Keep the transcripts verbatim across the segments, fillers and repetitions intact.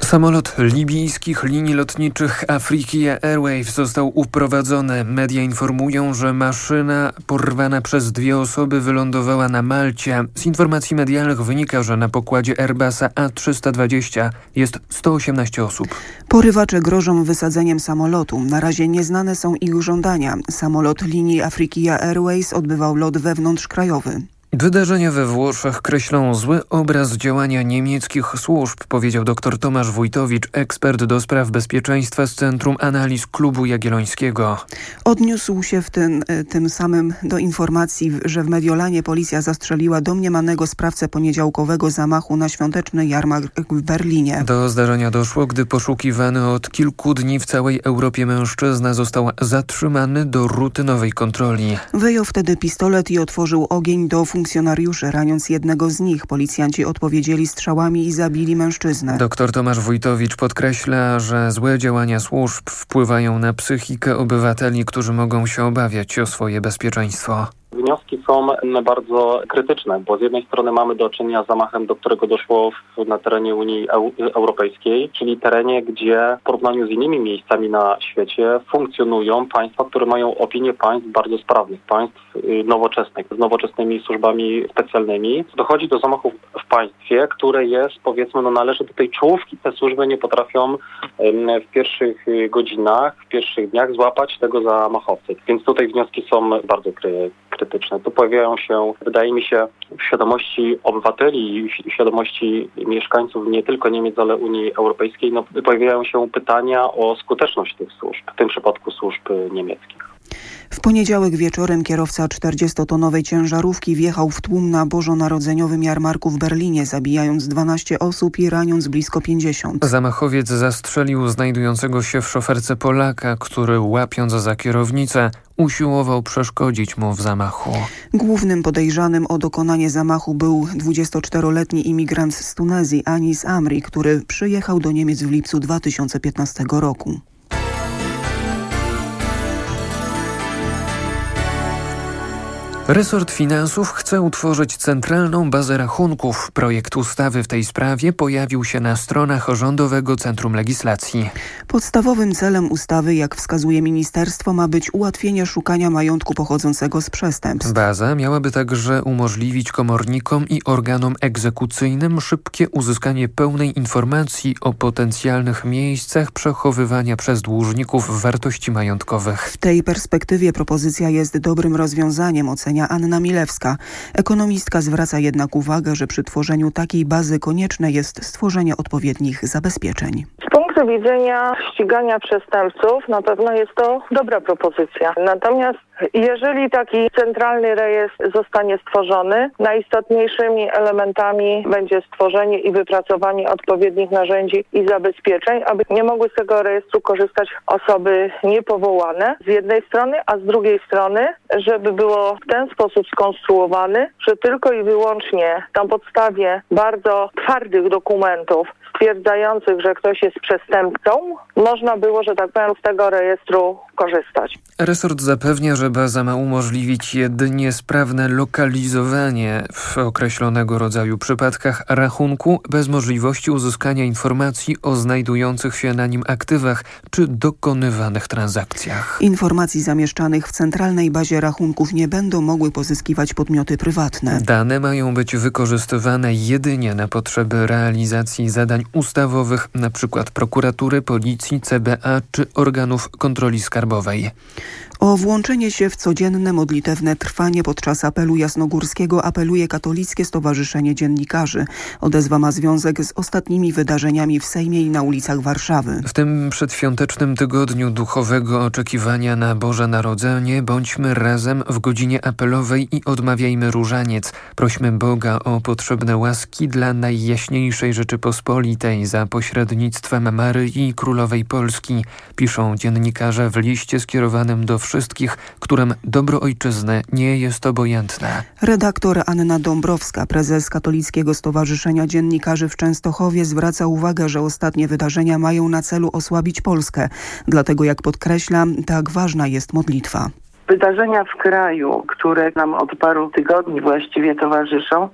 Samolot libijskich linii lotniczych Africa Airways został uprowadzony. Media informują, że maszyna porwana przez dwie osoby wylądowała na Malcie. Z informacji medialnych wynika, że na pokładzie Airbusa A trzysta dwadzieścia jest sto osiemnaście osób. Porywacze grożą wysadzeniem samolotu. Na razie nieznane są ich żądania. Samolot linii Africa Airways odbywał lot wewnątrzkrajowy. Wydarzenia we Włoszech kreślą zły obraz działania niemieckich służb, powiedział dr Tomasz Wójtowicz, ekspert do spraw bezpieczeństwa z Centrum Analiz Klubu Jagiellońskiego. Odniósł się w tym, tym samym do informacji, że w Mediolanie policja zastrzeliła domniemanego sprawcę poniedziałkowego zamachu na świąteczny jarmark w Berlinie. Do zdarzenia doszło, gdy poszukiwany od kilku dni w całej Europie mężczyzna został zatrzymany do rutynowej kontroli. Wyjął wtedy pistolet i otworzył ogień do funkcjonariuszy, raniąc jednego z nich. Policjanci odpowiedzieli strzałami i zabili mężczyznę. Dr Tomasz Wójtowicz podkreśla, że złe działania służb wpływają na psychikę obywateli, którzy mogą się obawiać o swoje bezpieczeństwo. Wnioski są bardzo krytyczne, bo z jednej strony mamy do czynienia z zamachem, do którego doszło w, na terenie Unii Europejskiej, czyli terenie, gdzie w porównaniu z innymi miejscami na świecie funkcjonują państwa, które mają opinię państw bardzo sprawnych, państw nowoczesnych, z nowoczesnymi służbami specjalnymi. Dochodzi do zamachów w państwie, które jest, powiedzmy, no należy do tej czołówki. Te służby nie potrafią w pierwszych godzinach, w pierwszych dniach złapać tego zamachowcy. Więc tutaj wnioski są bardzo krytyczne. Tu pojawiają się, wydaje mi się, w świadomości obywateli i w świadomości mieszkańców nie tylko Niemiec, ale Unii Europejskiej, no, pojawiają się pytania o skuteczność tych służb, w tym przypadku służb niemieckich. W poniedziałek wieczorem kierowca czterdziestotonowej ciężarówki wjechał w tłum na bożonarodzeniowym jarmarku w Berlinie, zabijając dwanaście osób i raniąc blisko pięćdziesiąt. Zamachowiec zastrzelił znajdującego się w szoferce Polaka, który łapiąc za kierownicę usiłował przeszkodzić mu w zamachu. Głównym podejrzanym o dokonanie zamachu był dwudziestoczteroletni imigrant z Tunezji Anis Amri, który przyjechał do Niemiec w lipcu dwa tysiące piętnastego roku. Resort Finansów chce utworzyć centralną bazę rachunków. Projekt ustawy w tej sprawie pojawił się na stronach Rządowego Centrum Legislacji. Podstawowym celem ustawy, jak wskazuje ministerstwo, ma być ułatwienie szukania majątku pochodzącego z przestępstw. Baza miałaby także umożliwić komornikom i organom egzekucyjnym szybkie uzyskanie pełnej informacji o potencjalnych miejscach przechowywania przez dłużników wartości majątkowych. W tej perspektywie propozycja jest dobrym rozwiązaniem, ocenia Anna Milewska. Ekonomistka zwraca jednak uwagę, że przy tworzeniu takiej bazy konieczne jest stworzenie odpowiednich zabezpieczeń. Z punktu widzenia ścigania przestępców na pewno jest to dobra propozycja. Natomiast jeżeli taki centralny rejestr zostanie stworzony, najistotniejszymi elementami będzie stworzenie i wypracowanie odpowiednich narzędzi i zabezpieczeń, aby nie mogły z tego rejestru korzystać osoby niepowołane z jednej strony, a z drugiej strony, żeby było w ten sposób skonstruowany, że tylko i wyłącznie na podstawie bardzo twardych dokumentów stwierdzających, że ktoś jest przestępcą, można było, że tak powiem, z tego rejestru korzystać. Resort zapewnia, że baza ma umożliwić jedynie sprawne lokalizowanie w określonego rodzaju przypadkach rachunku bez możliwości uzyskania informacji o znajdujących się na nim aktywach czy dokonywanych transakcjach. Informacji zamieszczanych w centralnej bazie rachunków nie będą mogły pozyskiwać podmioty prywatne. Dane mają być wykorzystywane jedynie na potrzeby realizacji zadań ustawowych, np. prokuratury, policji, C B A czy organów kontroli skarbowej. O włączenie się w codzienne modlitewne trwanie podczas apelu jasnogórskiego apeluje Katolickie Stowarzyszenie Dziennikarzy. Odezwa ma związek z ostatnimi wydarzeniami w Sejmie i na ulicach Warszawy. W tym przedświątecznym tygodniu duchowego oczekiwania na Boże Narodzenie bądźmy razem w godzinie apelowej i odmawiajmy różaniec. Prośmy Boga o potrzebne łaski dla Najjaśniejszej Rzeczypospolitej za pośrednictwem Maryi Królowej Polski, piszą dziennikarze w liście skierowanym do wszystkich, którym dobro ojczyzny nie jest obojętne. Redaktor Anna Dąbrowska, prezes Katolickiego Stowarzyszenia Dziennikarzy w Częstochowie, zwraca uwagę, że ostatnie wydarzenia mają na celu osłabić Polskę. Dlatego, jak podkreśla, tak ważna jest modlitwa. Wydarzenia w kraju, które nam od paru tygodni właściwie towarzyszą,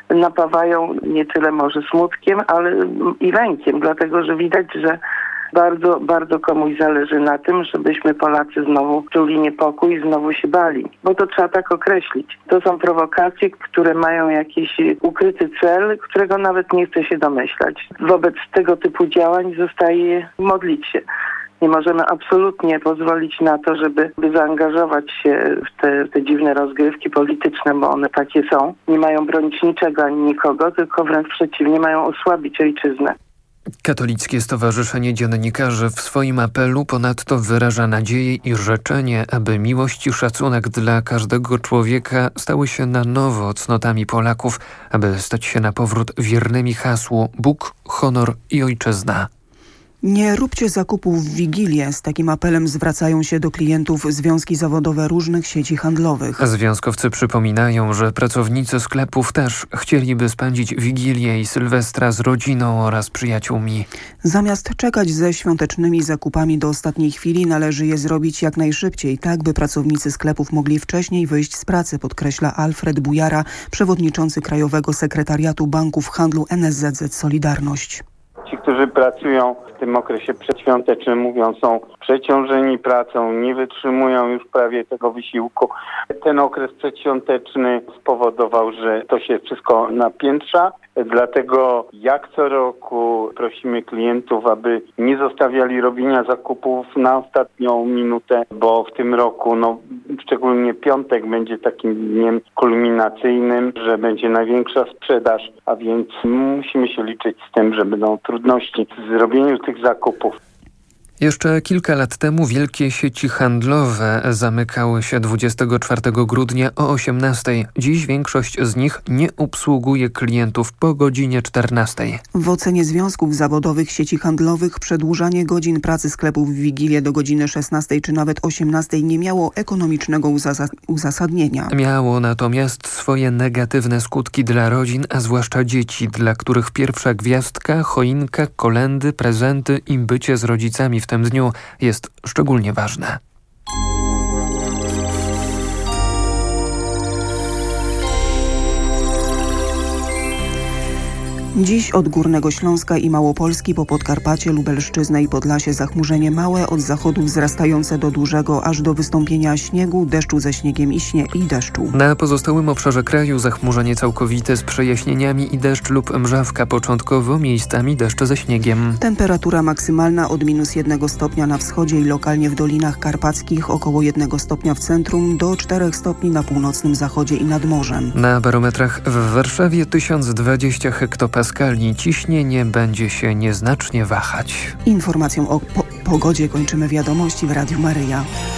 napawają nie tyle może smutkiem, ale i lękiem, dlatego że widać, że bardzo, bardzo komuś zależy na tym, żebyśmy Polacy znowu czuli niepokój, znowu się bali. Bo to trzeba tak określić. To są prowokacje, które mają jakiś ukryty cel, którego nawet nie chce się domyślać. Wobec tego typu działań zostaje modlić się. Nie możemy absolutnie pozwolić na to, żeby by zaangażować się w te, w te dziwne rozgrywki polityczne, bo one takie są. Nie mają bronić niczego ani nikogo, tylko wręcz przeciwnie, mają osłabić ojczyznę. Katolickie Stowarzyszenie Dziennikarzy w swoim apelu ponadto wyraża nadzieję i życzenie, aby miłość i szacunek dla każdego człowieka stały się na nowo cnotami Polaków, aby stać się na powrót wiernymi hasłu Bóg, honor i ojczyzna. Nie róbcie zakupów w Wigilię. Z takim apelem zwracają się do klientów związki zawodowe różnych sieci handlowych. Związkowcy przypominają, że pracownicy sklepów też chcieliby spędzić Wigilię i Sylwestra z rodziną oraz przyjaciółmi. Zamiast czekać ze świątecznymi zakupami do ostatniej chwili, należy je zrobić jak najszybciej, tak by pracownicy sklepów mogli wcześniej wyjść z pracy, podkreśla Alfred Bujara, przewodniczący Krajowego Sekretariatu Banków Handlu N S Z Z Solidarność. Ci, którzy pracują w tym okresie przedświątecznym, mówią, są przeciążeni pracą, nie wytrzymują już prawie tego wysiłku. Ten okres przedświąteczny spowodował, że to się wszystko napiętrza. Dlatego jak co roku prosimy klientów, aby nie zostawiali robienia zakupów na ostatnią minutę, bo w tym roku, no szczególnie piątek będzie takim dniem kulminacyjnym, że będzie największa sprzedaż, a więc musimy się liczyć z tym, że będą trudności w zrobieniu tych zakupów. Jeszcze kilka lat temu wielkie sieci handlowe zamykały się dwudziestego czwartego grudnia o osiemnastej. Dziś większość z nich nie obsługuje klientów po godzinie czternastej. W ocenie związków zawodowych sieci handlowych przedłużanie godzin pracy sklepów w Wigilię do godziny szesnastej czy nawet osiemnastej nie miało ekonomicznego uzas- uzasadnienia. Miało natomiast swoje negatywne skutki dla rodzin, a zwłaszcza dzieci, dla których pierwsza gwiazdka, choinka, kolędy, prezenty i bycie z rodzicami w tym dniu jest szczególnie ważne. Dziś od Górnego Śląska i Małopolski po Podkarpacie, Lubelszczyznę i Podlasie zachmurzenie małe, od zachodu wzrastające do dużego, aż do wystąpienia śniegu, deszczu ze śniegiem i, śnie- i deszczu. Na pozostałym obszarze kraju zachmurzenie całkowite z przejaśnieniami i deszcz lub mrzawka, początkowo miejscami deszcz ze śniegiem. Temperatura maksymalna od minus jednego stopnia na wschodzie i lokalnie w Dolinach Karpackich, około jednego stopnia w centrum, do czterech stopni na północnym zachodzie i nad morzem. Na barometrach w Warszawie tysiąc dwadzieścia hektopaskali. Ciśnienie będzie się nieznacznie wahać. Informacją o po- pogodzie kończymy wiadomości w Radiu Maryja.